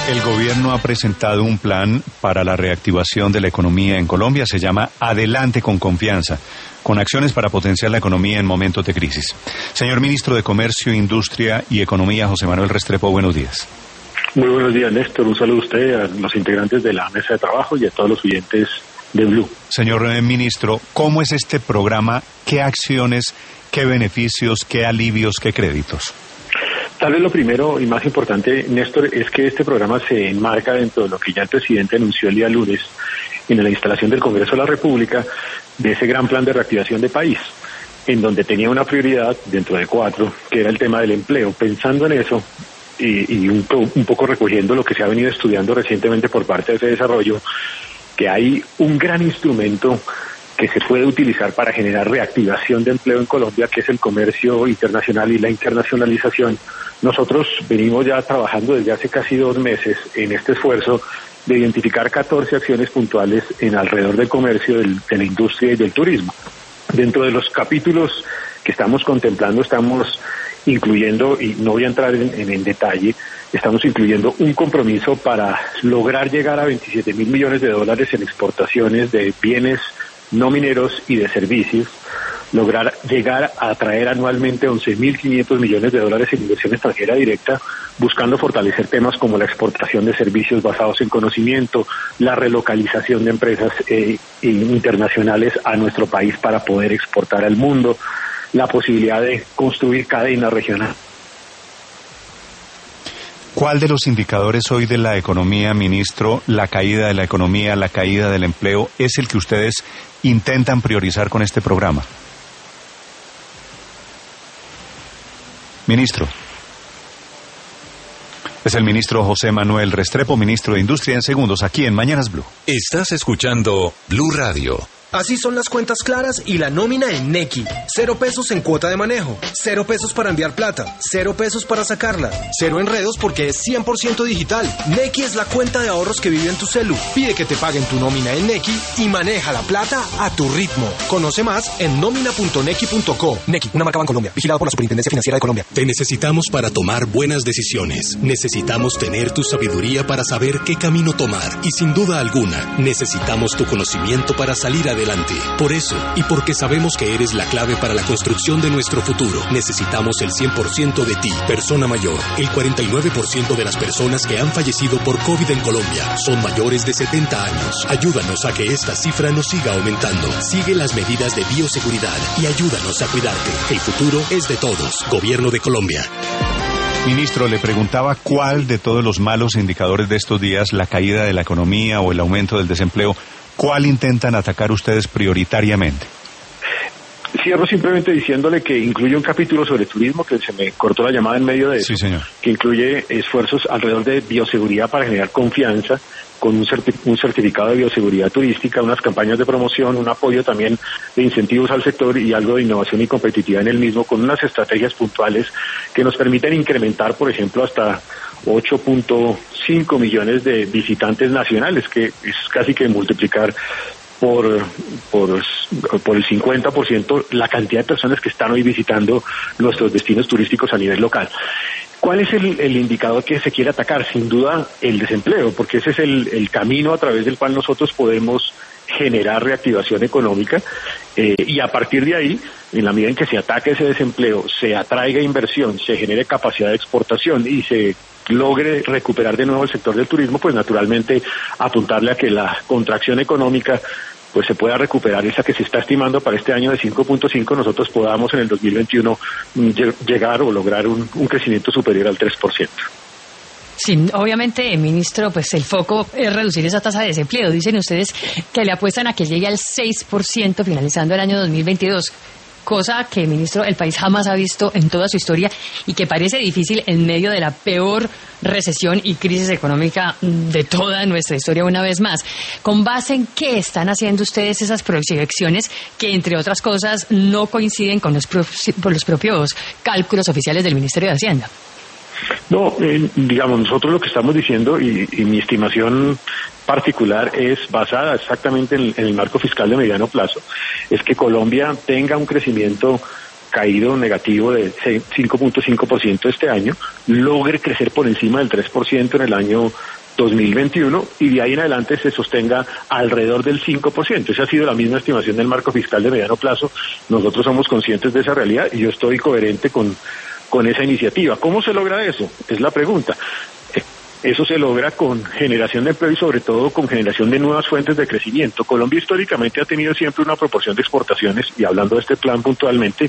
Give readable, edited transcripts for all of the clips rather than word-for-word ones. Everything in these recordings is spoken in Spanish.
El gobierno ha presentado un plan para la reactivación de la economía en Colombia. Se llama Adelante con Confianza, con acciones para potenciar la economía en momentos de crisis. Señor Ministro de Comercio, Industria y Economía, José Manuel Restrepo, buenos días. Muy buenos días, Néstor. Un saludo a usted, a los integrantes de la mesa de trabajo y a todos los oyentes de Blue. Señor Ministro, ¿cómo es este programa? ¿Qué acciones, qué beneficios, qué alivios, qué créditos? Tal vez lo primero y más importante, Néstor, es que este programa se enmarca dentro de lo que ya el presidente anunció el día lunes en la instalación del Congreso de la República, de ese gran plan de reactivación de país, en donde tenía una prioridad dentro de 4, que era el tema del empleo. Pensando en eso y un poco recogiendo lo que se ha venido estudiando recientemente por parte de ese desarrollo, que hay un gran instrumento que se puede utilizar para generar reactivación de empleo en Colombia, que es el comercio internacional y la internacionalización. Nosotros venimos ya trabajando desde hace casi 2 meses en este esfuerzo de identificar 14 acciones puntuales en alrededor del comercio, de la industria y del turismo. Dentro de los capítulos que estamos contemplando, estamos incluyendo, y no voy a entrar en detalle, estamos incluyendo un compromiso para lograr llegar a 27.000 millones de dólares en exportaciones de bienes no mineros y de servicios, lograr llegar a atraer anualmente 11.500 millones de dólares en inversión extranjera directa, buscando fortalecer temas como la exportación de servicios basados en conocimiento, la relocalización de empresas internacionales a nuestro país para poder exportar al mundo, la posibilidad de construir cadenas regionales. ¿Cuál de los indicadores hoy de la economía, ministro, la caída de la economía, la caída del empleo, es el que ustedes intentan priorizar con este programa? Ministro. Es el ministro José Manuel Restrepo, ministro de Industria, en segundos, aquí en Mañanas Blue. Estás escuchando Blue Radio. Así son las cuentas claras y la nómina en Nequi. 0 pesos en cuota de manejo, 0 pesos para enviar plata, 0 pesos para sacarla, 0 enredos porque es 100% digital. Nequi es la cuenta de ahorros que vive en tu celu. Pide que te paguen tu nómina en Nequi y maneja la plata a tu ritmo. Conoce más en nómina.nequi.co. Nequi, una marca Bancolombia, vigilado por la Superintendencia Financiera de Colombia. Te necesitamos para tomar buenas decisiones. Necesitamos tener tu sabiduría para saber qué camino tomar. Y sin duda alguna, necesitamos tu conocimiento para salir adelante. Por eso, y porque sabemos que eres la clave para la construcción de nuestro futuro, necesitamos el 100% de ti, persona mayor. El 49% de las personas que han fallecido por COVID en Colombia son mayores de 70 años. Ayúdanos a que esta cifra no siga aumentando. Sigue las medidas de bioseguridad y ayúdanos a cuidarte. El futuro es de todos. Gobierno de Colombia. Ministro, le preguntaba cuál de todos los malos indicadores de estos días, la caída de la economía o el aumento del desempleo, ¿cuál intentan atacar ustedes prioritariamente? Cierro simplemente diciéndole que incluye un capítulo sobre turismo, que se me cortó la llamada en medio de eso. Sí, señor. Que incluye esfuerzos alrededor de bioseguridad para generar confianza, con un certificado de bioseguridad turística, unas campañas de promoción, un apoyo también de incentivos al sector y algo de innovación y competitividad en el mismo, con unas estrategias puntuales que nos permiten incrementar, por ejemplo, hasta 8.5 millones de visitantes nacionales, que es casi que multiplicar por el 50% la cantidad de personas que están hoy visitando nuestros destinos turísticos a nivel local. ¿Cuál es el indicador que se quiere atacar? Sin duda el desempleo, porque ese es el camino a través del cual nosotros podemos generar reactivación económica y a partir de ahí, en la medida en que se ataque ese desempleo, se atraiga inversión, se genere capacidad de exportación y se logre recuperar de nuevo el sector del turismo, pues naturalmente apuntarle a que la contracción económica pues se pueda recuperar, esa que se está estimando para este año de 5.5, nosotros podamos en el 2021 llegar o lograr un crecimiento superior al 3%. Sí, obviamente, ministro, pues el foco es reducir esa tasa de desempleo. Dicen ustedes que le apuestan a que llegue al 6% finalizando el año 2022. Cosa que, ministro, el país jamás ha visto en toda su historia y que parece difícil en medio de la peor recesión y crisis económica de toda nuestra historia una vez más. ¿Con base en qué están haciendo ustedes esas proyecciones que, entre otras cosas, no coinciden con los propios cálculos oficiales del Ministerio de Hacienda? No, digamos, nosotros lo que estamos diciendo y mi estimación particular es basada exactamente en el marco fiscal de mediano plazo, es que Colombia tenga un crecimiento caído negativo de 5.5% este año, logre crecer por encima del 3% en el año 2021 y de ahí en adelante se sostenga alrededor del 5%. Esa ha sido la misma estimación del marco fiscal de mediano plazo. Nosotros somos conscientes de esa realidad y yo estoy coherente con esa iniciativa. ¿Cómo se logra eso? Es la pregunta. Eso se logra con generación de empleo y sobre todo con generación de nuevas fuentes de crecimiento. Colombia históricamente ha tenido siempre una proporción de exportaciones, y hablando de este plan puntualmente,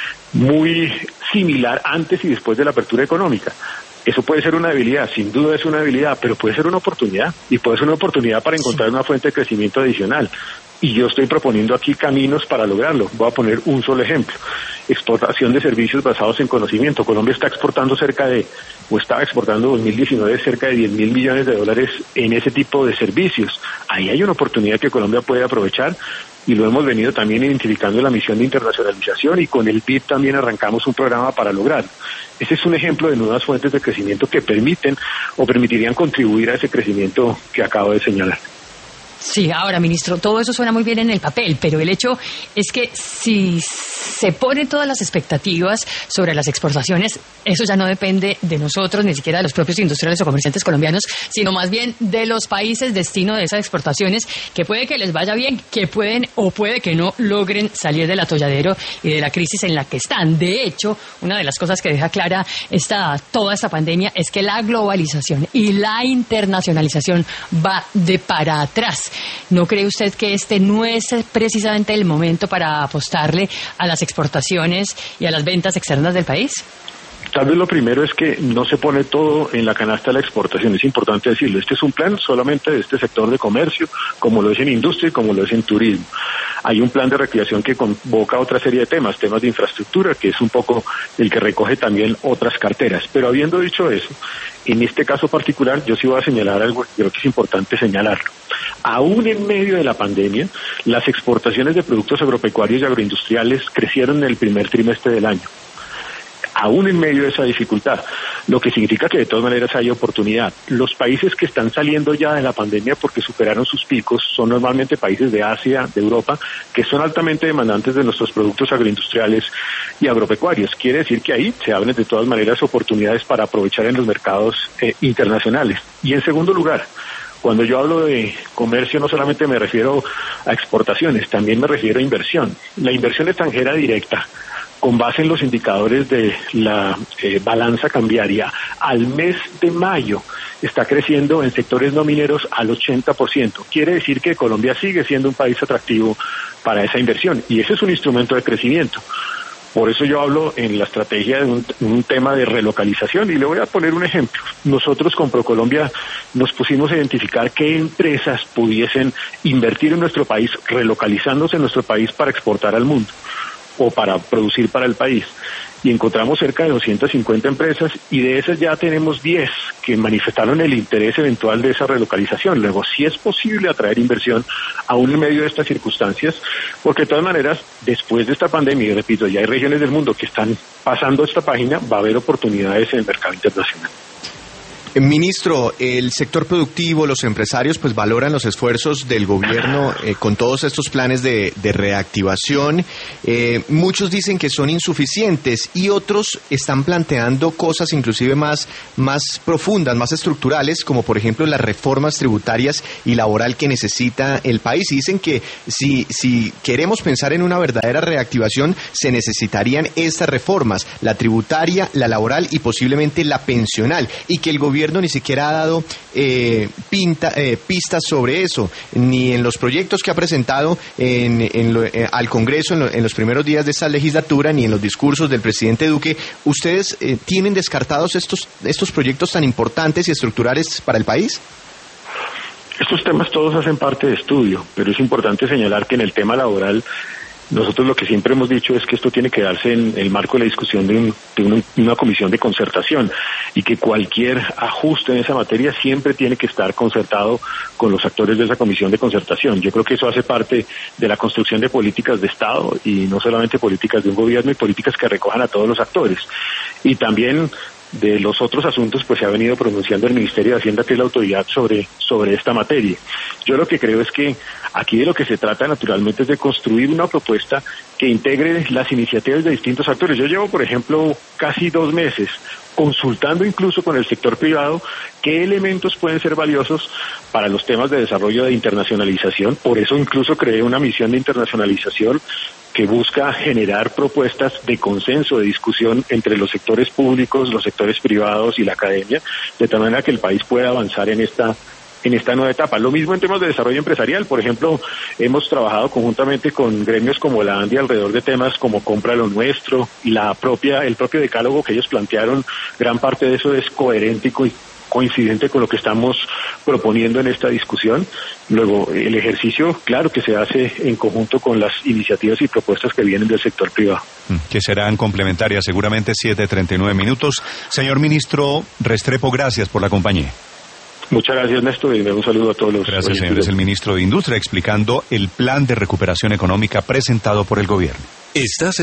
muy similar antes y después de la apertura económica. Eso puede ser una debilidad, sin duda es una debilidad, pero puede ser una oportunidad, y puede ser una oportunidad para encontrar una fuente de crecimiento adicional. Y yo estoy proponiendo aquí caminos para lograrlo. Voy a poner un solo ejemplo. Exportación de servicios basados en conocimiento. Colombia está exportando estaba exportando en 2019 cerca de $10.000 millones en ese tipo de servicios. Ahí hay una oportunidad que Colombia puede aprovechar, y lo hemos venido también identificando en la misión de internacionalización, y con el PIB también arrancamos un programa para lograrlo. Ese es un ejemplo de nuevas fuentes de crecimiento que permiten o permitirían contribuir a ese crecimiento que acabo de señalar. Sí, ahora, ministro, todo eso suena muy bien en el papel, pero el hecho es que si se ponen todas las expectativas sobre las exportaciones, eso ya no depende de nosotros, ni siquiera de los propios industriales o comerciantes colombianos, sino más bien de los países destino de esas exportaciones, que puede que les vaya bien, que pueden o puede que no logren salir del atolladero y de la crisis en la que están. De hecho, una de las cosas que deja clara toda esta pandemia es que la globalización y la internacionalización va de para atrás. ¿No cree usted que este no es precisamente el momento para apostarle a las exportaciones y a las ventas externas del país? Tal vez lo primero es que no se pone todo en la canasta de la exportación, es importante decirlo. Este es un plan solamente de este sector de comercio, como lo es en industria y como lo es en turismo. Hay un plan de reactivación que convoca otra serie de temas de infraestructura, que es un poco el que recoge también otras carteras. Pero habiendo dicho eso, en este caso particular yo sí voy a señalar algo que creo que es importante señalarlo. Aún en medio de la pandemia, las exportaciones de productos agropecuarios y agroindustriales crecieron en el primer trimestre del año. Aún en medio de esa dificultad, lo que significa que de todas maneras hay oportunidad. Los países que están saliendo ya de la pandemia porque superaron sus picos son normalmente países de Asia, de Europa, que son altamente demandantes de nuestros productos agroindustriales y agropecuarios. Quiere decir que ahí se abren de todas maneras oportunidades para aprovechar en los mercados internacionales. Y en segundo lugar, cuando yo hablo de comercio no solamente me refiero a exportaciones, también me refiero a inversión. La inversión extranjera directa, con base en los indicadores de la balanza cambiaria, al mes de mayo está creciendo en sectores no mineros al 80%. Quiere decir que Colombia sigue siendo un país atractivo para esa inversión, y ese es un instrumento de crecimiento. Por eso yo hablo en la estrategia de un tema de relocalización, y le voy a poner un ejemplo. Nosotros con ProColombia nos pusimos a identificar qué empresas pudiesen invertir en nuestro país, relocalizándose en nuestro país para exportar al mundo o para producir para el país. Y encontramos cerca de 250 empresas, y de esas ya tenemos 10 que manifestaron el interés eventual de esa relocalización. Luego, sí es posible atraer inversión aún en medio de estas circunstancias, porque de todas maneras, después de esta pandemia, y repito, ya hay regiones del mundo que están pasando esta página, va a haber oportunidades en el mercado internacional. Ministro, el sector productivo, los empresarios, pues valoran los esfuerzos del gobierno con todos estos planes de reactivación. Muchos dicen que son insuficientes y otros están planteando cosas inclusive más profundas, más estructurales, como por ejemplo las reformas tributarias y laboral que necesita el país. Y dicen que si queremos pensar en una verdadera reactivación, se necesitarían estas reformas, la tributaria, la laboral y posiblemente la pensional, y que el gobierno ni siquiera ha dado pistas sobre eso, ni en los proyectos que ha presentado al Congreso en los primeros días de esta legislatura, ni en los discursos del presidente Duque. ¿Ustedes tienen descartados estos proyectos tan importantes y estructurales para el país? Estos temas todos hacen parte de estudio, pero es importante señalar que en el tema laboral nosotros lo que siempre hemos dicho es que esto tiene que darse en el marco de la discusión de una comisión de concertación, y que cualquier ajuste en esa materia siempre tiene que estar concertado con los actores de esa comisión de concertación. Yo creo que eso hace parte de la construcción de políticas de Estado, y no solamente políticas de un gobierno, y políticas que recojan a todos los actores. Y también de los otros asuntos, pues se ha venido pronunciando el Ministerio de Hacienda, que es la autoridad sobre esta materia. Yo lo que creo es que aquí de lo que se trata naturalmente es de construir una propuesta que integre las iniciativas de distintos actores. Yo llevo, por ejemplo, casi 2 meses consultando incluso con el sector privado qué elementos pueden ser valiosos para los temas de desarrollo de internacionalización. Por eso incluso creé una misión de internacionalización que busca generar propuestas de consenso, de discusión entre los sectores públicos, los sectores privados y la academia, de tal manera que el país pueda avanzar en esta nueva etapa. Lo mismo en temas de desarrollo empresarial. Por ejemplo, hemos trabajado conjuntamente con gremios como la ANDI alrededor de temas como compra lo nuestro y el propio decálogo que ellos plantearon. Gran parte de eso es coherente y coincidente con lo que estamos proponiendo en esta discusión. Luego, el ejercicio, claro que se hace en conjunto con las iniciativas y propuestas que vienen del sector privado. Que serán complementarias, seguramente 7:39 minutos. Señor ministro Restrepo, gracias por la compañía. Muchas gracias, Néstor, y un saludo a todos los... Gracias, señor. Es el ministro de Industria explicando el plan de recuperación económica presentado por el gobierno. Estás